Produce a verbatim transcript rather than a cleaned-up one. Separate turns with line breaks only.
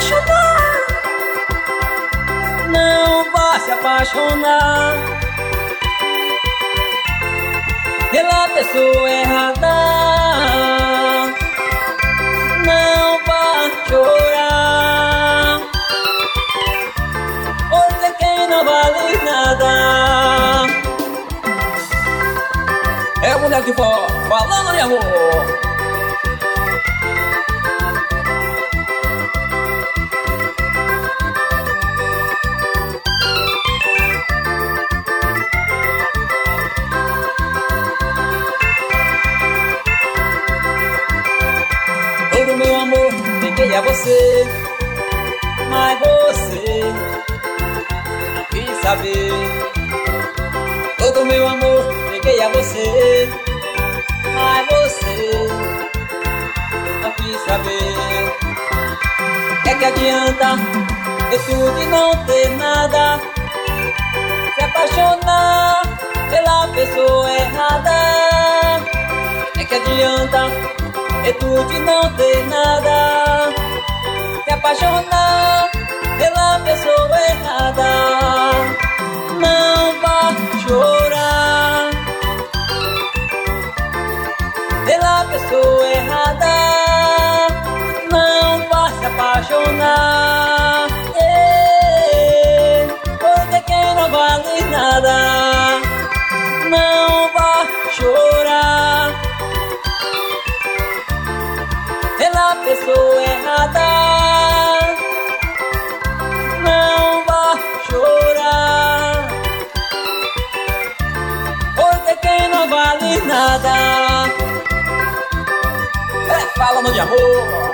apaixonar. Não vá se apaixonar pela pessoa errada. Não vá chorar por ser quem não vale nada. É o boneco de vó falando de amor. Todo meu amor peguei a você, mas você não quis saber. Todo meu amor peguei a você, mas você não quis saber. É que adianta ter tudo e não ter nada, se apaixonar pela pessoa errada. É que adianta ter tudo e não ter nada, se apaixonar pela pessoa errada. Não vá chorar pela pessoa errada. Não vá se apaixonar, é, porque quem não vale nada. Não vá chorar pela pessoa errada. Não vá chorar, porque quem não vale nada. É falando de amor.